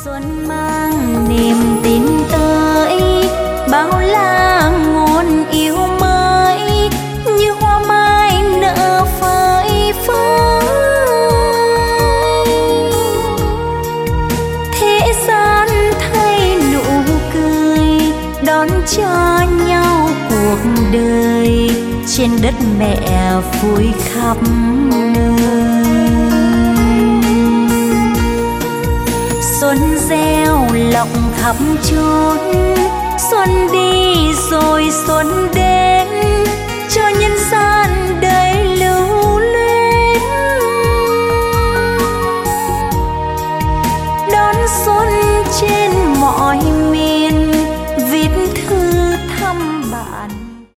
Xuân mang niềm tin tới, bao la ngôn yêu mới như hoa mai nở phơi phới. Thế gian thay nụ cười đón cho nhau cuộc đời, trên đất mẹ vui khắp nơi. Xuân gieo lộng khắp chốn, xuân đi rồi xuân đến, cho nhân gian